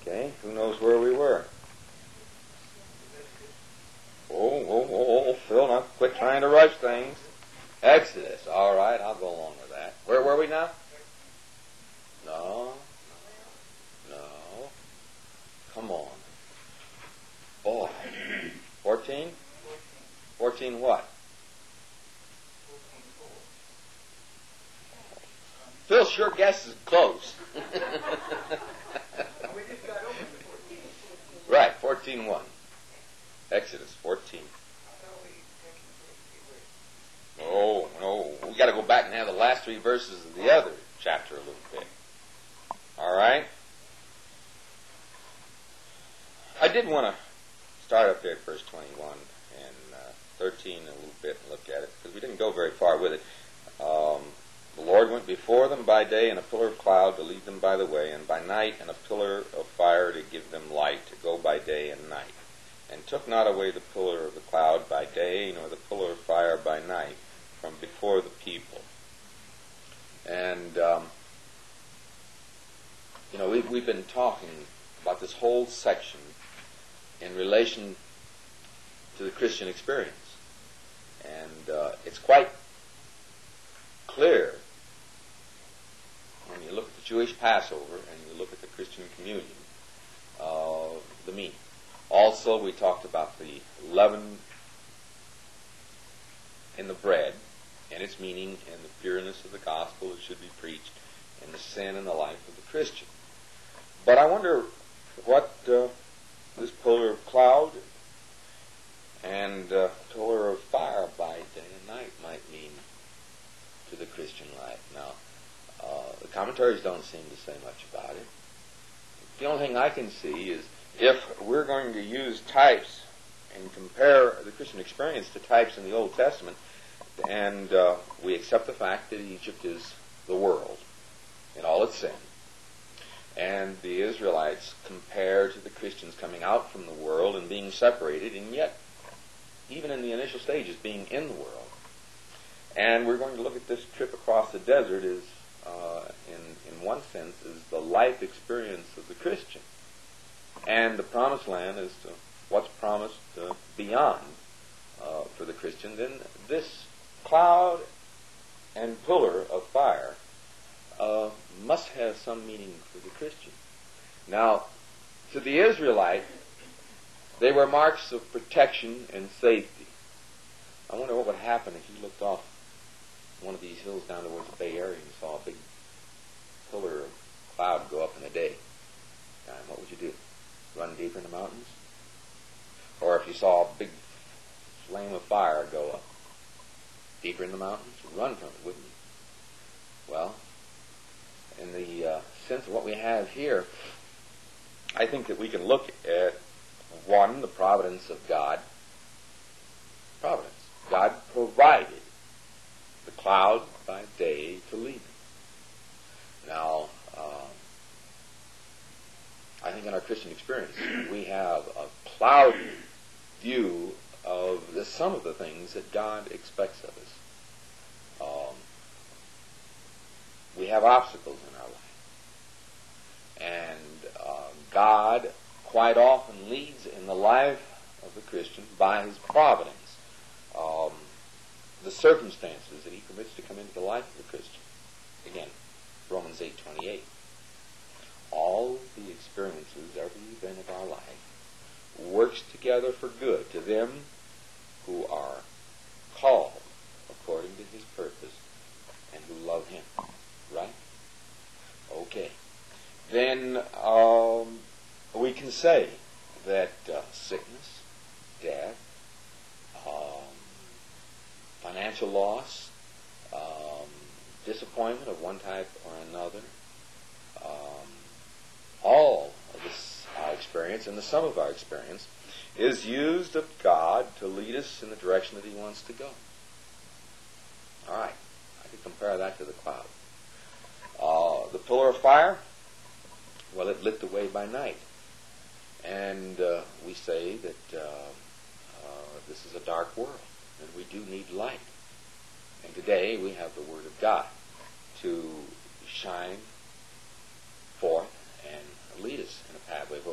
Okay, who knows where we were? Oh, Phil, now quit trying to rush things. Exodus. All right, I'll go along with that. Where were we now? No. Come on. Boy. 14? 14 what? Phil sure guesses close. Right, 14:1. Exodus 14. No. We got to go back and have the last 3 verses of the other chapter a little bit. All right? I did want to start up there at verse 21 and 13 a little bit and look at it, because we didn't go very far with it. The Lord went before them by day in a pillar of cloud to lead them by the way, and by night in a pillar of fire to give them light, to go by day and night. And took not away the pillar of the cloud by day, nor the pillar of fire by night, from before the people. And, we've been talking about this whole section in relation to the Christian experience. And it's quite clear when you look at the Jewish Passover and you look at the Christian communion, the meaning. Also, we talked about the leaven in the bread and its meaning and the pureness of the gospel that should be preached and the sin and the life of the Christian. But I wonder what this pillar of cloud and pillar of fire by day and night might mean to the Christian life. Now, the commentaries don't seem to say much about it. The only thing I can see is if we're going to use types and compare the Christian experience to types in the Old Testament, and we accept the fact that Egypt is the world in all its sin, and the Israelites compare to the Christians coming out from the world and being separated, and yet, even in the initial stages, being in the world. And we're going to look at this trip across the desert as, in one sense, is the life experience of the Christian. And the promised land is what's promised beyond for the Christian. Then this cloud and pillar of fire must have some meaning for the Christian. Now, to the Israelite, they were marks of protection and safety. I wonder what would happen if you looked off one of these hills down towards the Bay Area and saw a big pillar of cloud go up in a day. What would you do? Run deeper in the mountains? Or if you saw a big flame of fire go up deeper in the mountains, run from it, wouldn't you? Well, in the sense of what we have here, I think that we can look at, one, the providence of God. Providence. God provided the cloud by day to lead them. Now, I think in our Christian experience, we have a cloudy view of some of the things that God expects of us. We have obstacles in our life. And God quite often leads in the life of the Christian by His providence. The circumstances that He permits to come into the life of the Christian. Again, Romans 8:28. All the experiences, every event of our life, works together for good to them who are called according to His purpose and who love Him. Right? Okay. Then we can say that sickness, death, financial loss, disappointment of one type or another, all of this experience and the sum of our experience is used of God to lead us in the direction that He wants to go. All right. I could compare that to the cloud. The pillar of fire, well, it lit the way by night. And we say that this is a dark world, and we do need light. And today we have the Word of God to shine forth and lead us in a pathway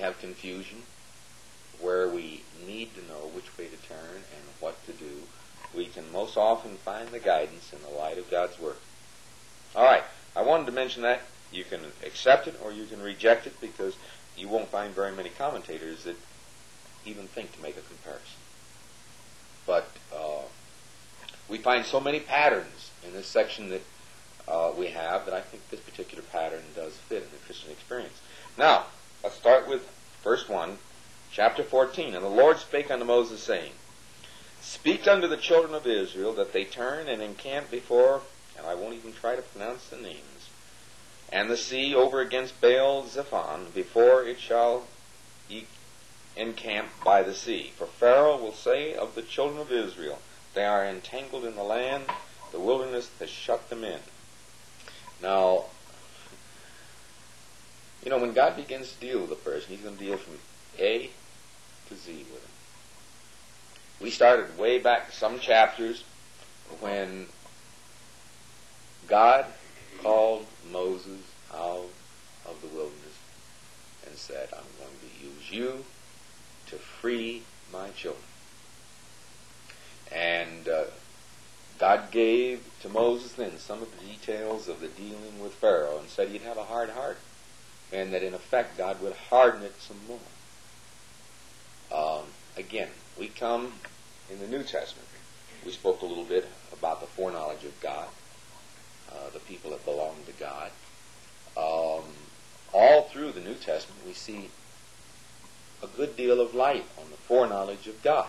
have confusion, where we need to know which way to turn and what to do, we can most often find the guidance in the light of God's Word. All right, I wanted to mention that. You can accept it or you can reject it, because you won't find very many commentators that even think to make a comparison. But we find so many patterns in this section that we have, that I think this particular pattern does fit in the Christian experience. Now, let's start with verse 1, chapter 14. And the Lord spake unto Moses, saying, Speak unto the children of Israel that they turn and encamp before, and I won't even try to pronounce the names, and the sea over against Baal Zephon, before it shall encamp by the sea. For Pharaoh will say of the children of Israel, They are entangled in the land, the wilderness has shut them in. Now, when God begins to deal with a person, He's going to deal from A to Z with him. We started way back some chapters when God called Moses out of the wilderness and said, I'm going to use you to free my children. And God gave to Moses then some of the details of the dealing with Pharaoh, and said he'd have a hard heart, and that in effect God would harden it some more. Again, we come in the New Testament. We spoke a little bit about the foreknowledge of God, the people that belong to God. All through the New Testament we see a good deal of light on the foreknowledge of God.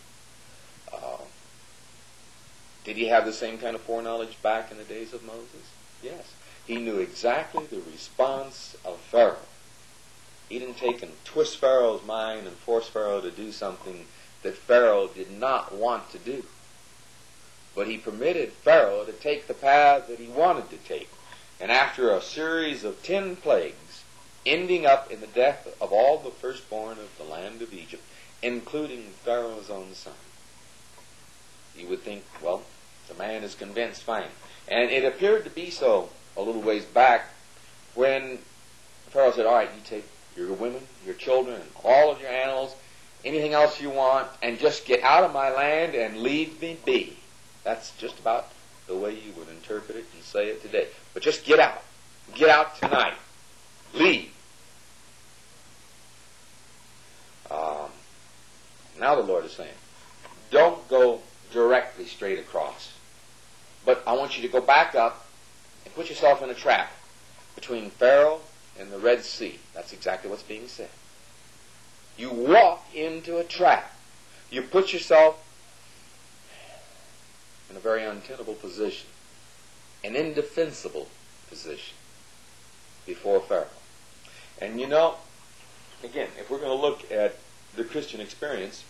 Did he have the same kind of foreknowledge back in the days of Moses? Yes. He knew exactly the response of Pharaoh. He didn't take and twist Pharaoh's mind and force Pharaoh to do something that Pharaoh did not want to do. But he permitted Pharaoh to take the path that he wanted to take. And after a series of 10 plagues, ending up in the death of all the firstborn of the land of Egypt, including Pharaoh's own son, you would think, well, the man is convinced, fine. And it appeared to be so a little ways back when Pharaoh said, all right, you take your women, your children, and all of your animals, anything else you want, and just get out of my land and leave me be. That's just about the way you would interpret it and say it today. But just get out. Get out tonight. Leave. Now the Lord is saying, don't go directly straight across, but I want you to go back up and put yourself in a trap between Pharaoh and the Red Sea. That's exactly what's being said. You walk into a trap. You put yourself in a very untenable position, an indefensible position before Pharaoh. And again, if we're going to look at the Christian experience,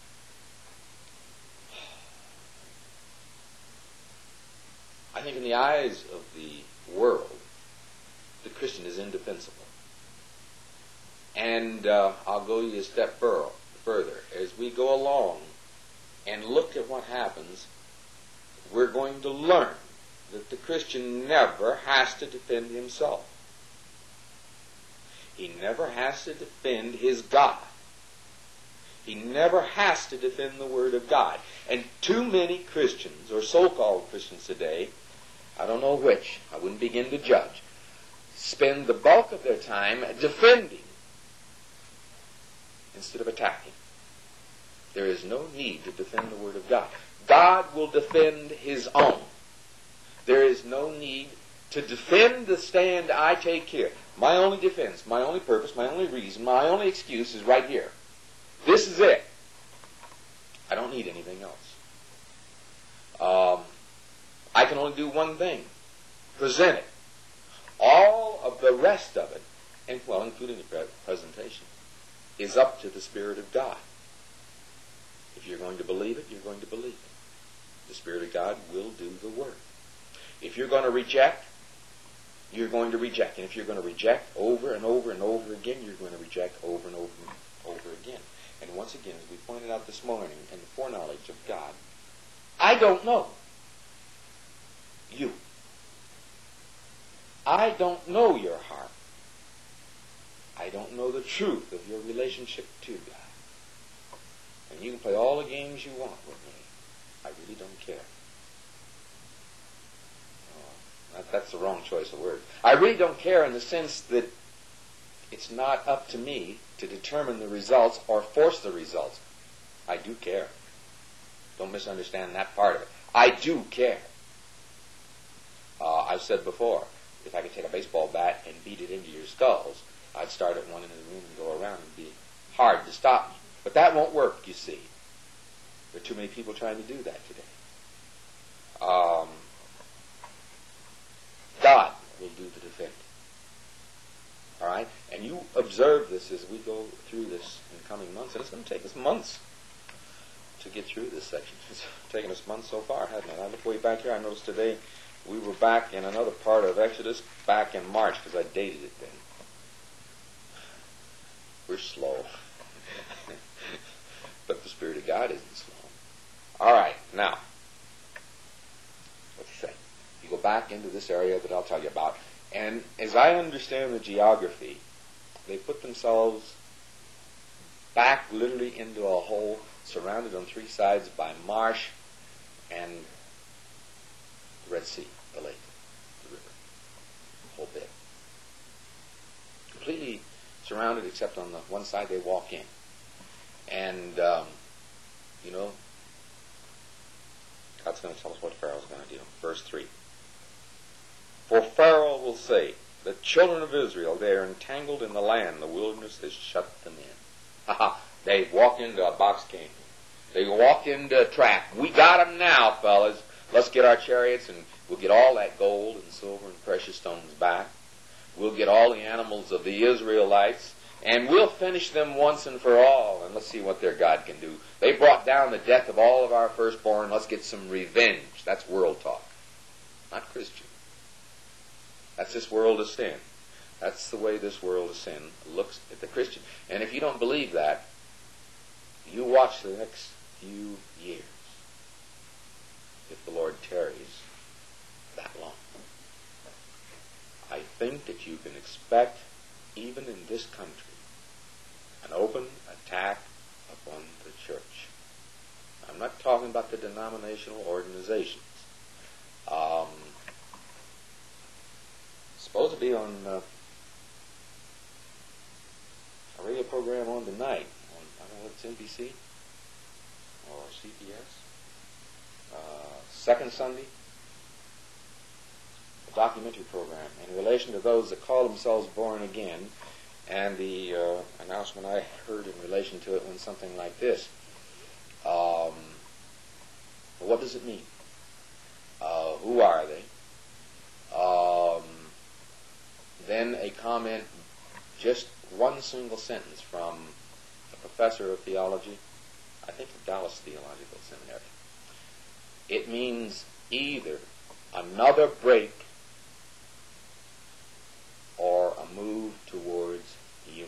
I think in the eyes of the world, the Christian is indefensible. And I'll go you a step further. As we go along and look at what happens, we're going to learn that the Christian never has to defend himself. He never has to defend his God. He never has to defend the Word of God. And too many Christians, or so-called Christians today, I don't know which, I wouldn't begin to judge, spend the bulk of their time defending instead of attacking. There is no need to defend the Word of God. God will defend His own. There is no need to defend the stand I take here. My only defense, my only purpose, my only reason, my only excuse is right here. This is it. I don't need anything else. I can only do one thing. Present it. All of the rest of it, and including the presentation, is up to the Spirit of God. If you're going to believe it, you're going to believe it. The Spirit of God will do the work. If you're going to reject, you're going to reject. And if you're going to reject over and over and over again, you're going to reject over and over and over again. And once again, as we pointed out this morning, in the foreknowledge of God, I don't know you. I don't know your heart. I I don't know the truth of your relationship to God. And you can play all the games you want with me. I really don't care. That's the wrong choice of words. I really don't care in the sense that it's not up to me to determine the results or force the results. I do care. Don't misunderstand that part of it. I do care. I've said before, if I could take a baseball bat and beat it into your skulls, I'd start at one end of the room and go around. It'd be hard to stop me. But that won't work, you see. There are too many people trying to do that today. God will do the defending. All right? And you observe this as we go through this in coming months. And it's going to take us months to get through this section. It's taken us months so far, hasn't it? I look way back here. I noticed today we were back in another part of Exodus back in March because I dated it then. We're slow. But the Spirit of God isn't slow. All right, now, what's he say? You go back into this area that I'll tell you about. And as I understand the geography, they put themselves back literally into a hole surrounded on three sides by marsh and the Red Sea, the lake, the river, the whole bit. Completely surrounded except on the one side they walk in. And, God's going to tell us what Pharaoh's going to do. Verse 3. For Pharaoh will say, the children of Israel, they are entangled in the land. The wilderness has shut them in. They walk into a box canyon. They walk into a trap. We got them now, fellas. Let's get our chariots and we'll get all that gold and silver and precious stones back. We'll get all the animals of the Israelites and we'll finish them once and for all. And let's see what their God can do. They brought down the death of all of our firstborn. Let's get some revenge. That's world talk, not Christian. That's this world of sin. That's the way this world of sin looks at the Christian. And if you don't believe that, you watch the next few years, if the Lord tarries that long. I think that you can expect, even in this country, an open attack upon the church. I'm not talking about the denominational organizations. Supposed to be on a radio program on tonight. I don't know if it's NBC or CBS. Second Sunday, a documentary program in relation to those that call themselves born again. And the announcement I heard in relation to it went something like this. What does it mean? Who are they? Then a comment, just one single sentence from a professor of theology, I think at Dallas Theological Seminary. It means either another break or a move towards union.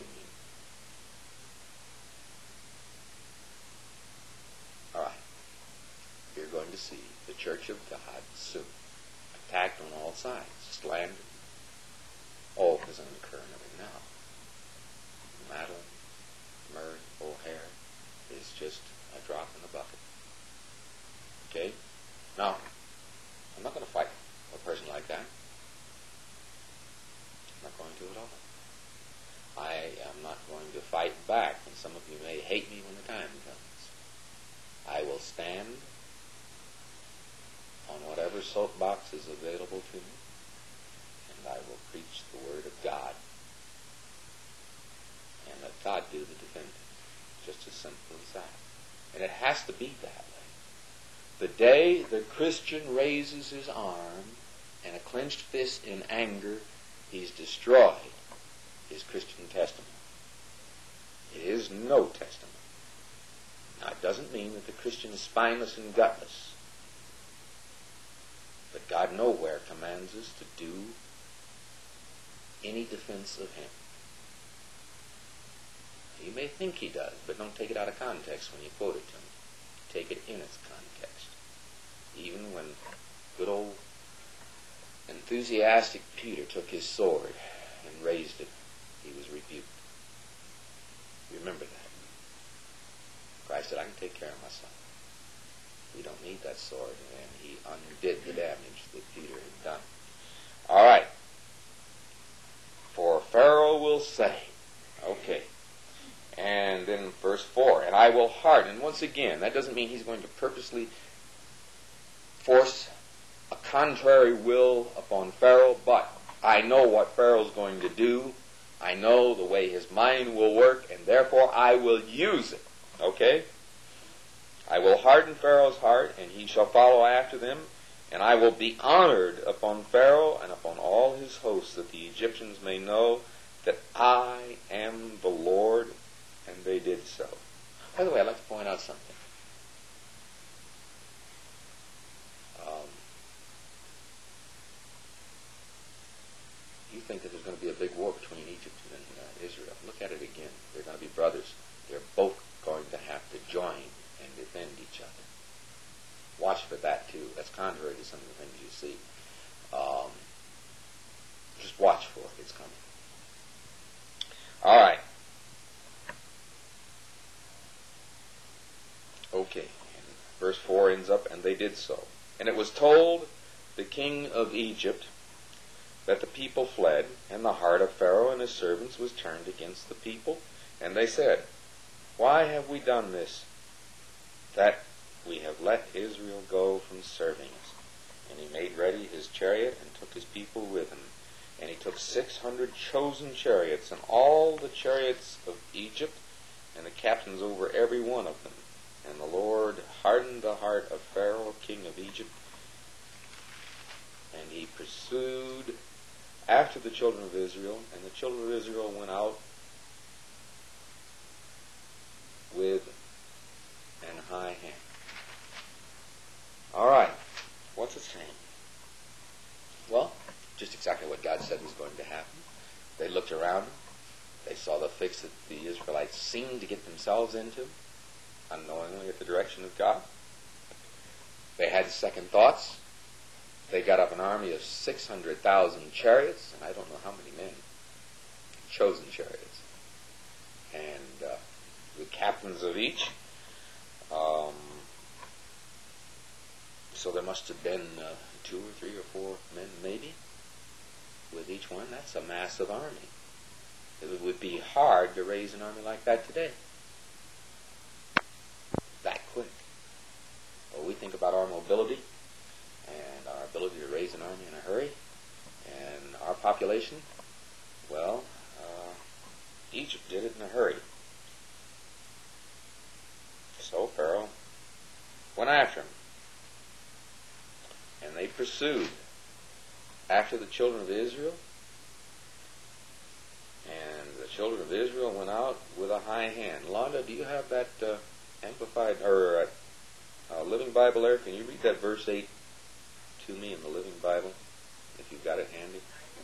All right. You're going to see the Church of God soon attacked on all sides, slandered. All is going to occur and everything now. Madeline, Murray, O'Hare is just a drop in the bucket. Okay? Now, I'm not going to fight a person like that. I'm not going to at all. I am not going to fight back, and some of you may hate me when the time comes. I will stand on whatever soapbox is available to me, and I will preach the Word of God. And let God do the defending. Just as simple as that. And it has to be that way. The day the Christian raises his arm and a clenched fist in anger, he's destroyed his Christian testimony. It is no testimony. Now, it doesn't mean that the Christian is spineless and gutless. But God nowhere commands us to do any defense of him. You may think he does, but don't take it out of context when you quote it to him. Take it in its context. Even when good old enthusiastic Peter took his sword and raised it, he was rebuked. Remember that. Christ said, I can take care of myself. We don't need that sword. And he undid the damage that Peter had done. All right. For Pharaoh will say, okay. And then verse 4, and I will harden. Once again, that doesn't mean he's going to purposely force a contrary will upon Pharaoh, but I know what Pharaoh's going to do. I know the way his mind will work, and therefore I will use it. Okay? I will harden Pharaoh's heart, and he shall follow after them, and I will be honored upon Pharaoh and upon all his hosts, that the Egyptians may know that I am the Lord. And they did so. By the way, I'd like to point out something. You think that there's going to be a big war between Egypt and Israel. Look at it again. They're going to be brothers. They're both going to have to join and defend each other. Watch for that too. That's contrary to some of the things you see. Just watch for it. It's coming. All right. Okay. And verse 4 ends up, and they did so. And it was told the king of Egypt that the people fled, and the heart of Pharaoh and his servants was turned against the people. And they said, why have we done this, that we have let Israel go from serving us? And he made ready his chariot and took his people with him. And he took 600 chosen chariots, and all the chariots of Egypt, and the captains over every one of them. And the Lord hardened the heart of Pharaoh, king of Egypt, and he pursued after the children of Israel, and the children of Israel went out with an high hand. All right, what's it saying? Well, just exactly what God said was going to happen. They looked around them. They saw the fix that the Israelites seemed to get themselves into, unknowingly at the direction of God. They had second thoughts. They got up an army of 600,000 chariots, and I don't know how many men, chosen chariots, and the captains of each. So there must have been 2 or 3 or 4 men, maybe, with each one. That's a massive army. It would be hard to raise an army like that today. That quick. Well, we think about our mobility and our ability to raise an army in a hurry, and our population. Well, Egypt did it in a hurry. So Pharaoh went after him, and they pursued after the children of Israel, and the children of Israel went out with a high hand. Londa, do you have that amplified or Living Bible there? Can you read that verse 8 to me in the Living Bible, if you've got it handy?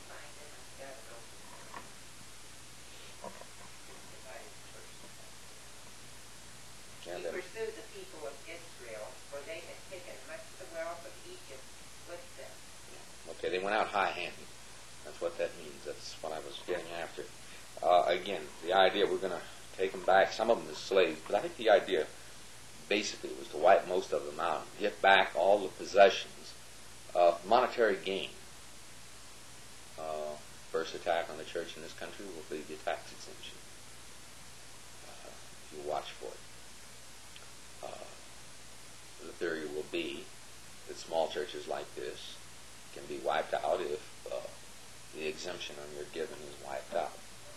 He pursued the people of Israel, for they had taken much of the wealth of Egypt with them. Okay, they went out high-handed. That's what that means. That's what I was getting after. Again, the idea, we're going to take them back, some of them as slaves, but I think the idea basically was to wipe most of them out, get back all the possessions of monetary gain. First attack on the church in this country will be the tax exemption. You watch for it. The theory will be that small churches like this can be wiped out if the exemption on your giving is wiped out.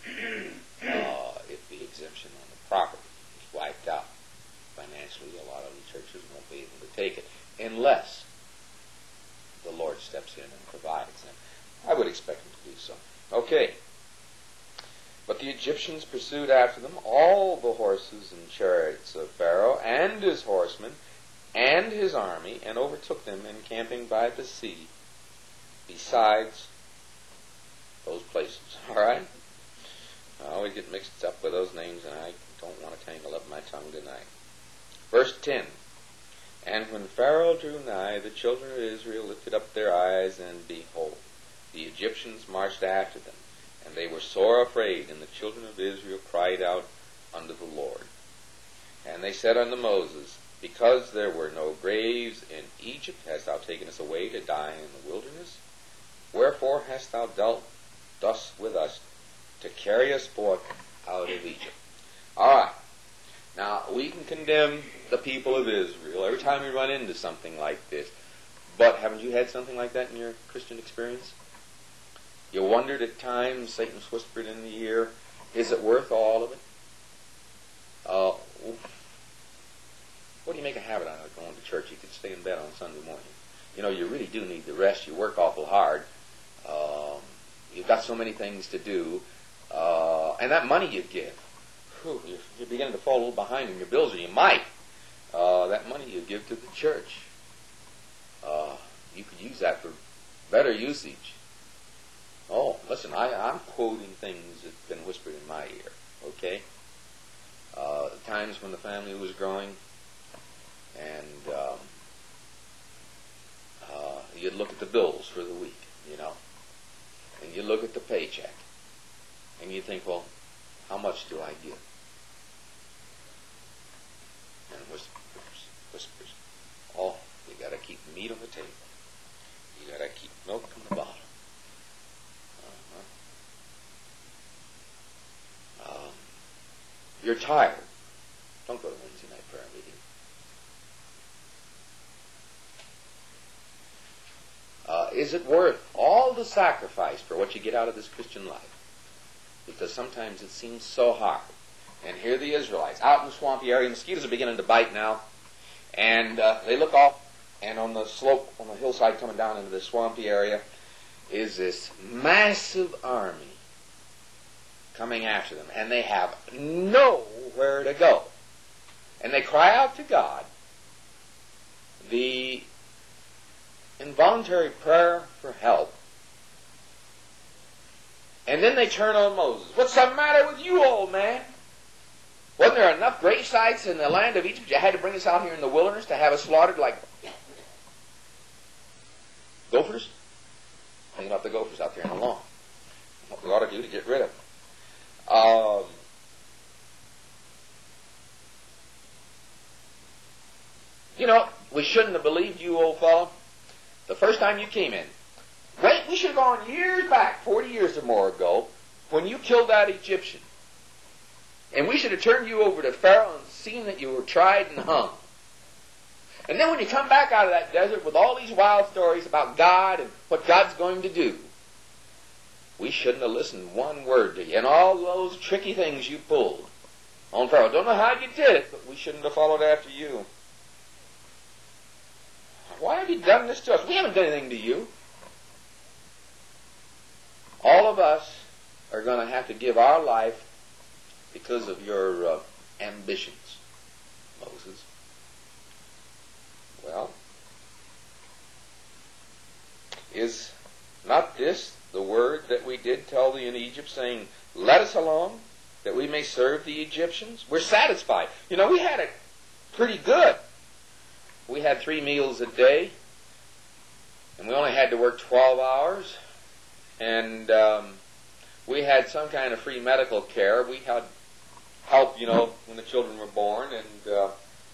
If the exemption on the property is wiped out, financially a lot of the churches won't be able to take it unless the Lord steps in and provides them. I would expect him to do so. Okay. But the Egyptians pursued after them all the horses and chariots of Pharaoh and his horsemen and his army, and overtook them encamping by the sea, besides those places. All right? I always get mixed up with those names, and I don't want to tangle up my tongue tonight. Verse 10. And when Pharaoh drew nigh, the children of Israel lifted up their eyes, and behold, the Egyptians marched after them. And they were sore afraid, and the children of Israel cried out unto the Lord. And they said unto Moses, Because there were no graves in Egypt, hast thou taken us away to die in the wilderness? Wherefore hast thou dealt thus with us, to carry us forth out of Egypt? All right. Now, we can condemn the people of Israel every time we run into something like this. But haven't you had something like that in your Christian experience? You wondered at times, Satan's whispered in the ear, is it worth all of it? What do you make a habit out of going to church? You could stay in bed on Sunday morning. You know, you really do need the rest. You work awful hard. You've got so many things to do. And that money you give, you're beginning to fall a little behind in your bills, or you might. That money you give to the church, you could use that for better usage. Oh, listen, I'm quoting things that's been whispered in my ear, okay? Times when the family was growing, and you'd look at the bills for the week, you know, and you look at the paycheck, and you think, well, how much do I give? And whispers. Oh, you got to keep meat on the table. You got to keep milk in the bottle. You're tired. Don't go to Wednesday night prayer meeting. Is it worth all the sacrifice for what you get out of this Christian life? Because sometimes it seems so hard. And here the Israelites, out in the swampy area, mosquitoes are beginning to bite now, and they look off, and on the slope, on the hillside coming down into the swampy area, is this massive army coming after them, and they have nowhere to go. And they cry out to God. The involuntary prayer for help. And then they turn on Moses. What's the matter with you, old man? Wasn't there enough grave sites in the land of Egypt? You had to bring us out here in the wilderness to have us slaughtered like gophers? Thinking about the gophers out there in the lawn. What we ought to do to get rid of them. You know, we shouldn't have believed you, old fellow, the first time you came in. Wait, we should have gone years back, 40 years or more ago, when you killed that Egyptian. And we should have turned you over to Pharaoh and seen that you were tried and hung. And then when you come back out of that desert with all these wild stories about God and what God's going to do, we shouldn't have listened one word to you. And all those tricky things you pulled on Pharaoh. Don't know how you did it, but we shouldn't have followed after you. Why have you done this to us? We haven't done anything to you. All of us are going to have to give our life because of your ambitions, Moses. Well, is not this the word that we did tell thee in Egypt, saying, let us alone, that we may serve the Egyptians? We're satisfied. You know, we had it pretty good. We had 3 meals a day, and we only had to work 12 hours, and we had some kind of free medical care. We had help, you know, when the children were born, and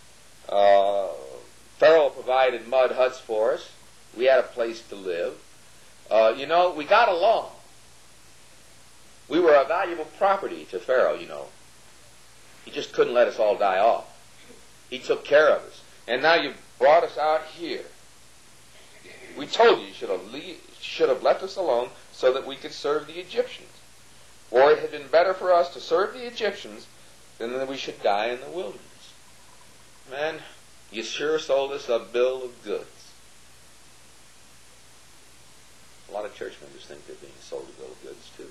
Pharaoh provided mud huts for us. We had a place to live. You know, we got along. We were a valuable property to Pharaoh, you know. He just couldn't let us all die off. He took care of us. And now you've brought us out here. We told you should have left us alone so that we could serve the Egyptians. For it had been better for us to serve the Egyptians than that we should die in the wilderness. Man, you sure sold us a bill of goods. A lot of church members think they're being sold a bill of goods too.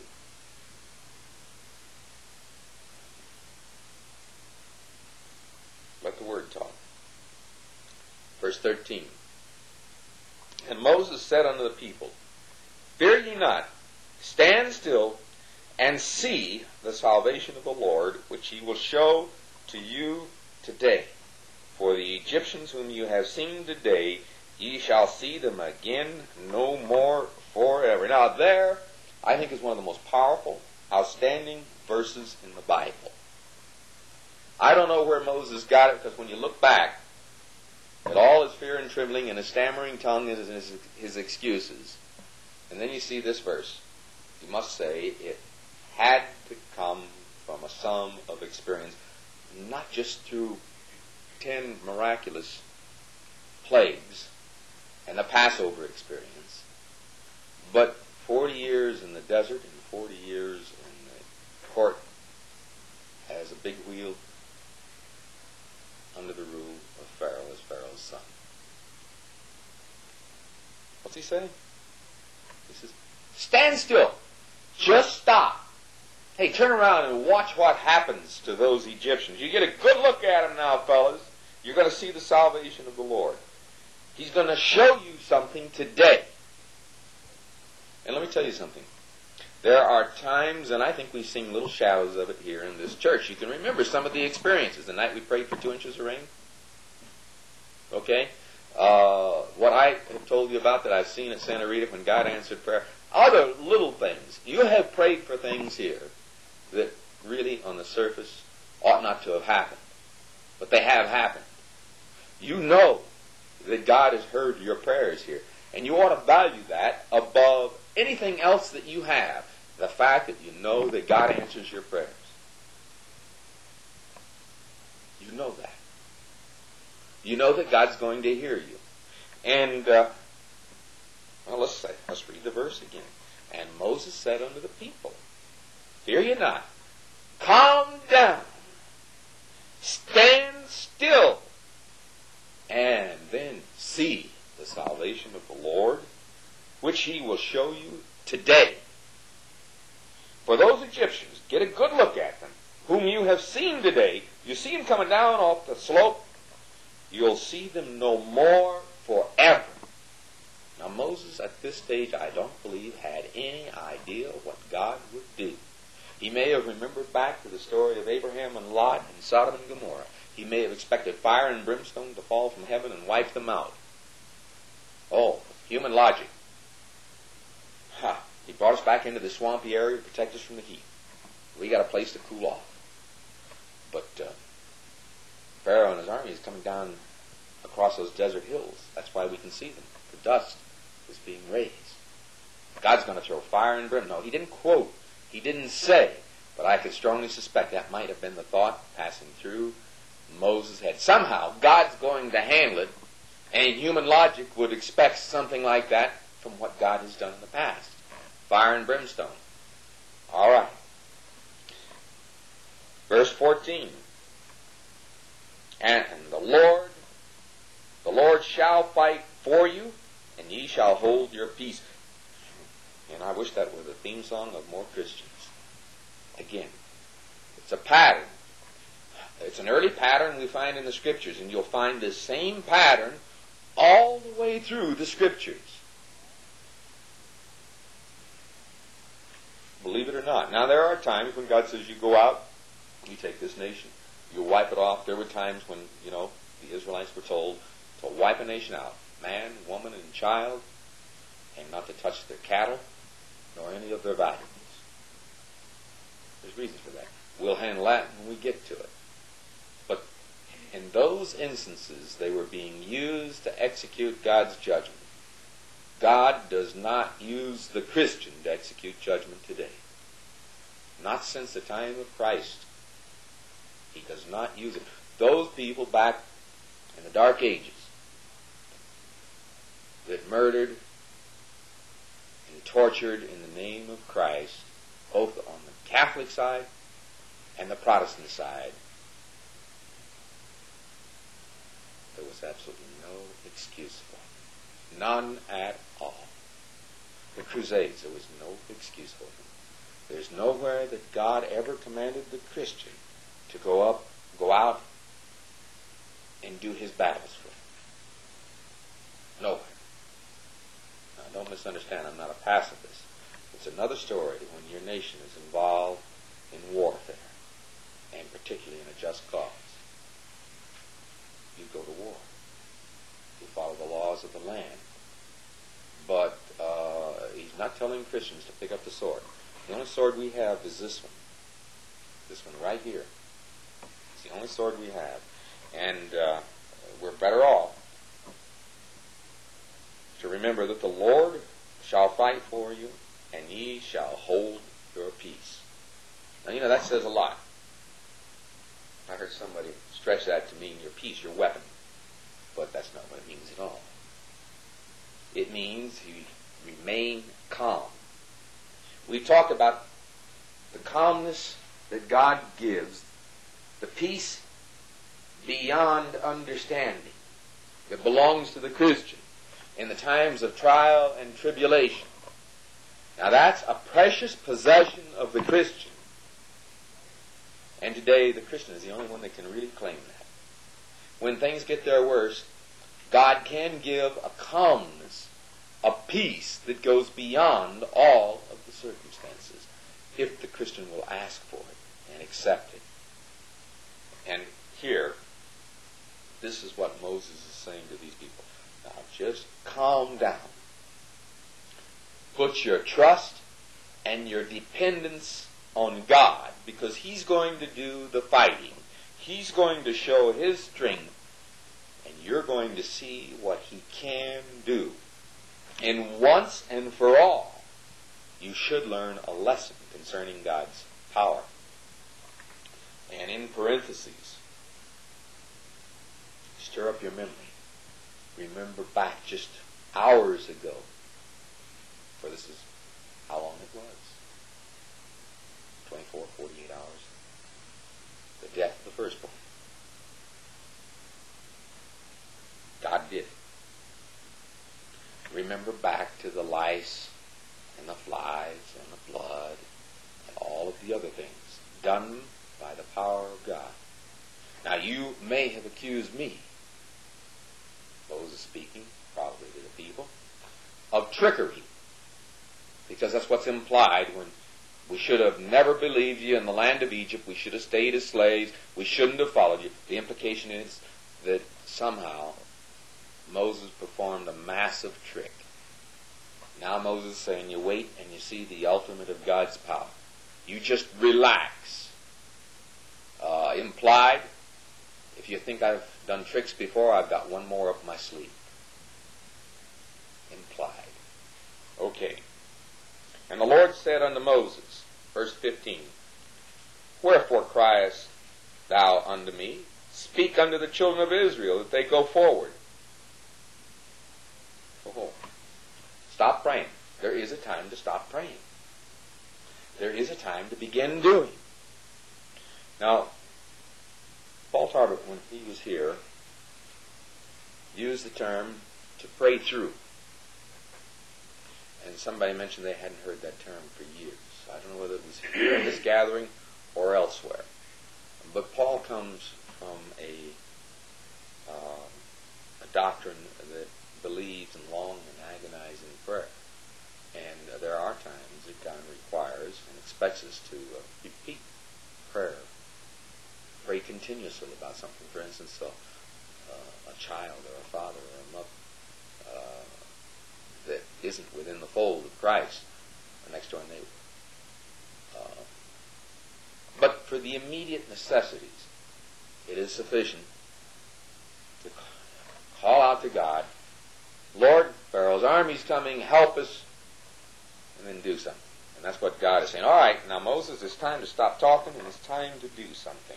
Let the word talk. Verse 13. And Moses said unto the people, Fear ye not, stand still, and see the salvation of the Lord, which he will show to you today. For the Egyptians whom you have seen today, ye shall see them again no more forever. Now there, I think, is one of the most powerful, outstanding verses in the Bible. I don't know where Moses got it, because when you look back at all his fear and trembling and his stammering tongue and his excuses, and then you see this verse, you must say it had to come from a sum of experience, not just through 10 miraculous plagues and the Passover experience, but 40 years in the desert and 40 years in the court as a big wheel under the rule of Pharaoh as Pharaoh's son. What's he saying? He says, stand still. Just stop. Hey, turn around and watch what happens to those Egyptians. You get a good look at them now, fellas. You're going to see the salvation of the Lord. He's going to show you something today. And let me tell you something. There are times, and I think we've seen little shadows of it here in this church. You can remember some of the experiences. The night we prayed for 2 inches of rain. Okay? What I have told you about that I've seen at Santa Rita when God answered prayer. Other little things. You have prayed for things here that really, on the surface, ought not to have happened. But they have happened. You know that God has heard your prayers here. And you ought to value that above anything else that you have. The fact that you know that God answers your prayers. You know that. You know that God's going to hear you. And, let's read the verse again. And Moses said unto the people, fear ye not. Calm down. Stand still. And then see the salvation of the Lord, which he will show you today. For those Egyptians, get a good look at them, whom you have seen today. You see them coming down off the slope. You'll see them no more forever. Now Moses at this stage, I don't believe, had any idea what God would do. He may have remembered back to the story of Abraham and Lot and Sodom and Gomorrah. He may have expected fire and brimstone to fall from heaven and wipe them out. Oh, human logic. He brought us back into the swampy area to protect us from the heat. We got a place to cool off. But Pharaoh and his army is coming down across those desert hills. That's why we can see them. The dust is being raised. God's going to throw fire and brimstone. No, he didn't quote. He didn't say. But I could strongly suspect that might have been the thought passing through Moses' head. Somehow, God's going to handle it, and human logic would expect something like that from what God has done in the past. Fire and brimstone. All right. Verse 14. And the Lord shall fight for you, and ye shall hold your peace. And I wish that were the theme song of more Christians. Again, it's a pattern. It's an early pattern we find in the Scriptures, and you'll find this same pattern all the way through the Scriptures. Believe it or not. Now, there are times when God says you go out, you take this nation, you wipe it off. There were times when, the Israelites were told to wipe a nation out, man, woman, and child, and not to touch their cattle, nor any of their valuables. There's reasons for that. We'll handle that when we get to it. But in those instances, they were being used to execute God's judgment. God does not use the Christian to execute judgment today. Not since the time of Christ. He does not use it. Those people back in the Dark Ages that murdered and tortured in the name of Christ, both on the Catholic side and the Protestant side, there was absolutely no excuse for it. None at all. The Crusades, there was no excuse for them. There's nowhere that God ever commanded the Christian to go out and do his battles for him. Nowhere. Now, don't misunderstand, I'm not a pacifist. It's another story when your nation is involved in warfare, and particularly in a just cause. You go to war. You follow the laws of the land. But he's not telling Christians to pick up the sword. The only sword we have is this one. This one right here. It's the only sword we have. And we're better off to remember that the Lord shall fight for you, and ye shall hold your peace. Now, that says a lot. I heard somebody stretch that to mean your peace, your weapon. But that's not what it means at all. It means you remain calm. We talked about the calmness that God gives, the peace beyond understanding that belongs to the Christian in the times of trial and tribulation. Now that's a precious possession of the Christian. And today the Christian is the only one that can really claim that. When things get their worst, God can give a calmness, a peace that goes beyond all of the circumstances, if the Christian will ask for it and accept it. And here, this is what Moses is saying to these people. Now just calm down. Put your trust and your dependence on God, because He's going to do the fighting. He's going to show His strength, and you're going to see what He can do. And once and for all, you should learn a lesson concerning God's power. And in parentheses, stir up your memory. Remember back just hours ago, for this is how long it was. 24, 48 hours. The death of the firstborn. God did it. Remember back to the lice and the flies and the blood and all of the other things done by the power of God. Now you may have accused me, Moses speaking, probably to the people, of trickery, because that's what's implied when we should have never believed you in the land of Egypt. We should have stayed as slaves. We shouldn't have followed you. The implication is that somehow Moses performed a massive trick. Now Moses is saying, you wait and you see the ultimate of God's power. You just relax. Implied, if you think I've done tricks before, I've got one more up my sleeve. Implied. Okay. And the Lord said unto Moses, verse 15, Wherefore criest thou unto me? Speak unto the children of Israel that they go forward. Oh, stop praying. There is a time to stop praying. There is a time to begin doing. Now, Paul Tarbert, when he was here, used the term to pray through. And somebody mentioned they hadn't heard that term for years. I don't know whether it was here in this gathering or elsewhere. But Paul comes from a doctrine that believes in long and agonizing prayer. And there are times that God requires and expects us to repeat prayer. Pray continuously about something. For instance, a child or a father or a mother that isn't within the fold of Christ, a next door neighbor. But for the immediate necessities, it is sufficient to call out to God, Lord, Pharaoh's army's coming, help us, and then do something. And that's what God is saying. All right, now Moses, it's time to stop talking and it's time to do something.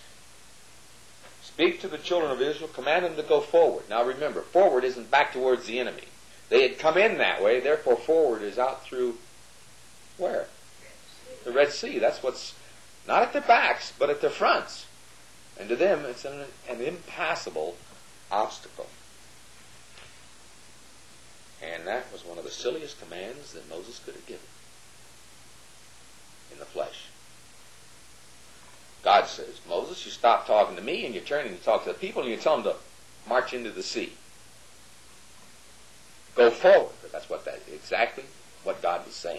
Speak to the children of Israel, command them to go forward. Now remember, forward isn't back towards the enemy. They had come in that way, therefore forward is out through where? The Red Sea. That's what's not at their backs, but at their fronts. And to them, it's an impassable obstacle. And that was one of the silliest commands that Moses could have given in the flesh. God says, Moses, you stop talking to me and you're turning to talk to the people and you tell them to march into the sea. Go forward. That's exactly what God was saying.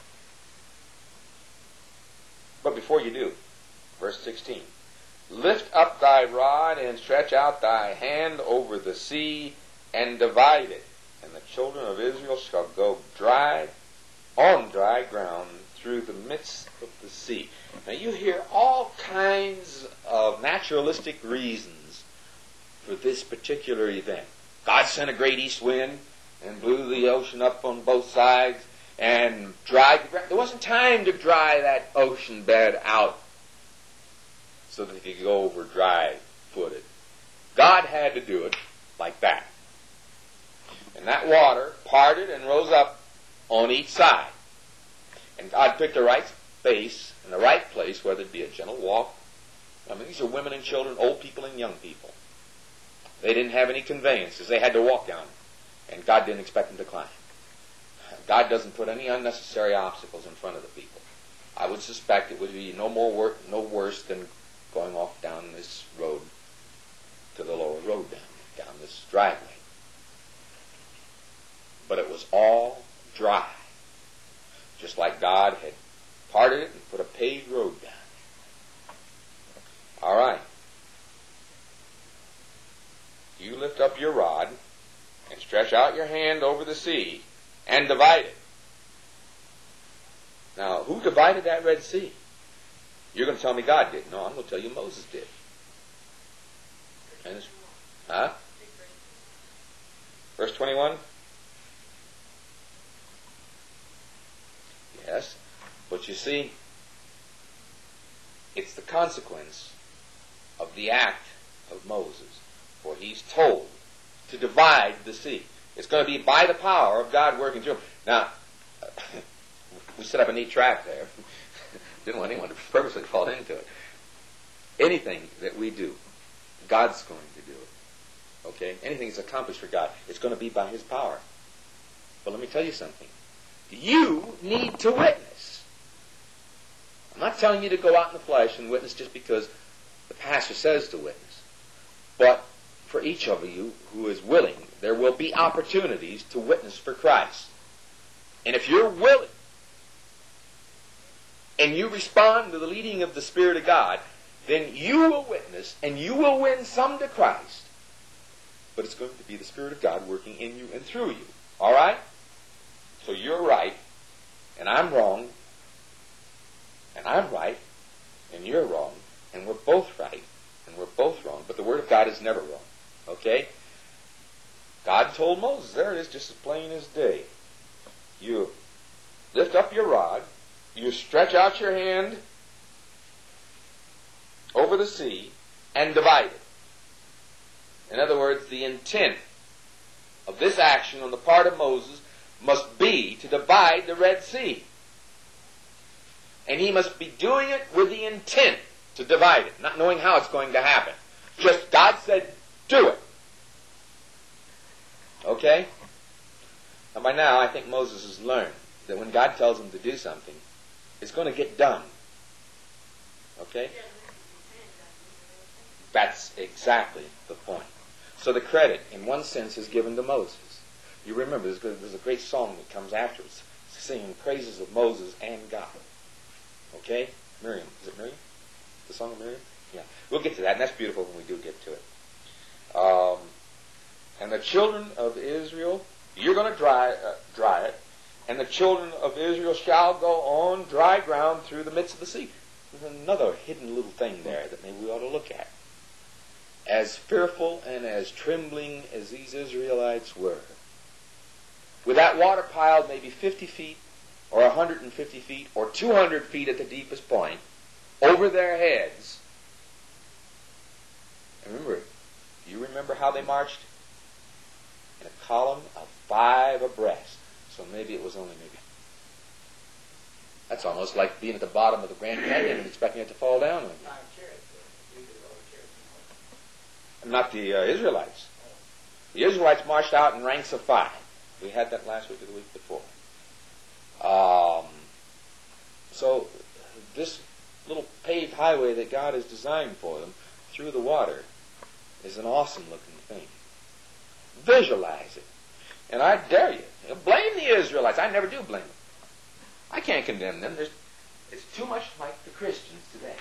But before you do, verse 16, lift up thy rod and stretch out thy hand over the sea and divide it, and the children of Israel shall go on dry ground through the midst of the sea. Now you hear all kinds of naturalistic reasons for this particular event. God sent a great east wind and blew the ocean up on both sides and dried the ground. There wasn't time to dry that ocean bed out so that he could go over dry-footed. God had to do it like that. And that water parted and rose up on each side. And God picked the right space and the right place, whether it be a gentle walk. I mean, these are women and children, old people and young people. They didn't have any conveyances. They had to walk down it. And God didn't expect them to climb. God doesn't put any unnecessary obstacles in front of the people. I would suspect it would be no worse than going off down this road to the lower road down this driveway. But it was all dry. Just like God had parted it and put a paved road down. All right. You lift up your rod and stretch out your hand over the sea and divide it. Now, who divided that Red Sea? You're going to tell me God did. No, I'm going to tell you Moses did. And Verse 21? Yes. But you see, it's the consequence of the act of Moses. For he's told to divide the sea. It's going to be by the power of God working through him. Now, we set up a neat trap there. Didn't want anyone to purposely fall into it. Anything that we do, God's going to do it. Okay? Anything that's accomplished for God, it's going to be by his power. But let me tell you something. You need to witness. I'm not telling you to go out in the flesh and witness just because the pastor says to witness. But for each of you who is willing, there will be opportunities to witness for Christ. And if you're willing, and you respond to the leading of the Spirit of God, then you will witness, and you will win some to Christ. But it's going to be the Spirit of God working in you and through you. All right? So you're right, and I'm wrong, and I'm right, and you're wrong, and we're both right, and we're both wrong. But the Word of God is never wrong. Okay? God told Moses, there it is, just as plain as day. You lift up your rod, you stretch out your hand over the sea, and divide it. In other words, the intent of this action on the part of Moses must be to divide the Red Sea. And he must be doing it with the intent to divide it, not knowing how it's going to happen. Just God said, do it. Okay? And by now, I think Moses has learned that when God tells him to do something, it's going to get done. Okay? That's exactly the point. So the credit, in one sense, is given to Moses. You remember, there's a great song that comes afterwards, singing praises of Moses and God. Okay? Miriam. Is it Miriam? The song of Miriam? Yeah. We'll get to that, and that's beautiful when we do get to it. And the children of Israel, you're going to dry it, and the children of Israel shall go on dry ground through the midst of the sea. There's another hidden little thing there that maybe we ought to look at. As fearful and as trembling as these Israelites were, with that water piled maybe 50 feet, or 150 feet, or 200 feet at the deepest point, over their heads. And remember, you remember how they marched? In a column of 5 abreast. So maybe it was only maybe. That's almost like being at the bottom of the Grand Canyon and expecting it to fall down on you. Not the Israelites. The Israelites marched out in ranks of 5. We had that last week or the week before. So this little paved highway that God has designed for them through the water is an awesome looking thing. Visualize it. And I dare you. Blame the Israelites. I never do blame them. I can't condemn them. It's too much like the Christians today.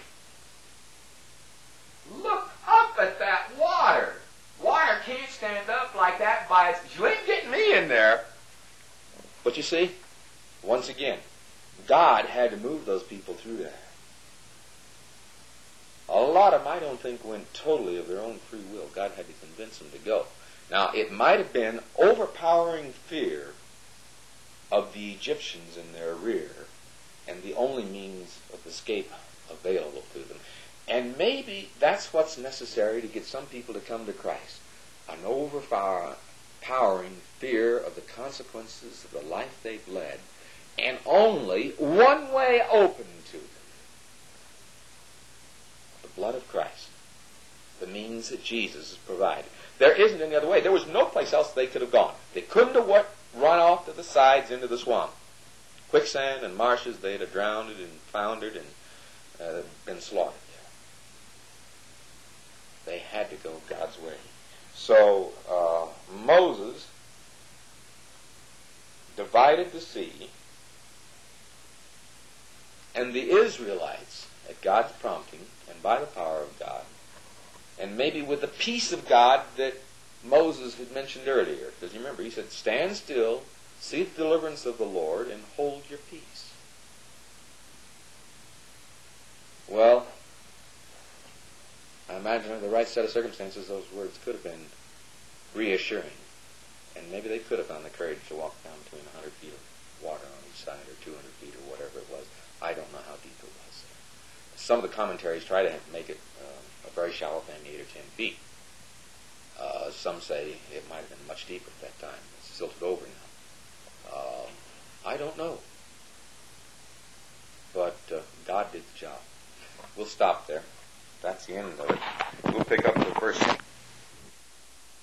Look up at that water. Water can't stand up like that by itself. You ain't getting me in there. But you see, once again, God had to move those people through there. A Sodom, I don't think, went totally of their own free will. God had to convince them to go. Now, it might have been overpowering fear of the Egyptians in their rear and the only means of escape available to them. And maybe that's what's necessary to get some people to come to Christ. An overpowering fear of the consequences of the life they've led, and only one way open to them: the blood of Christ, the means that Jesus has provided. There isn't any other way. There was no place else they could have gone. They couldn't have run off to the sides into the swamp. Quicksand and marshes, they'd have drowned and foundered and been slaughtered there. They had to go God's way. So Moses divided the sea, and the Israelites, at God's prompting and by the power of God, and maybe with the peace of God that Moses had mentioned earlier. Because you remember, he said, stand still, see the deliverance of the Lord, and hold your peace. Well, I imagine under the right set of circumstances, those words could have been reassuring. And maybe they could have found the courage to walk down between 100 feet of water on each side, or 200 feet, or whatever it was. I don't know how deep it was. Some of the commentaries try to make it a very shallow thing, 8 or 10 feet. Some say it might have been much deeper at that time. It's silted over now. I don't know. But God did the job. We'll stop there. That's the end of it.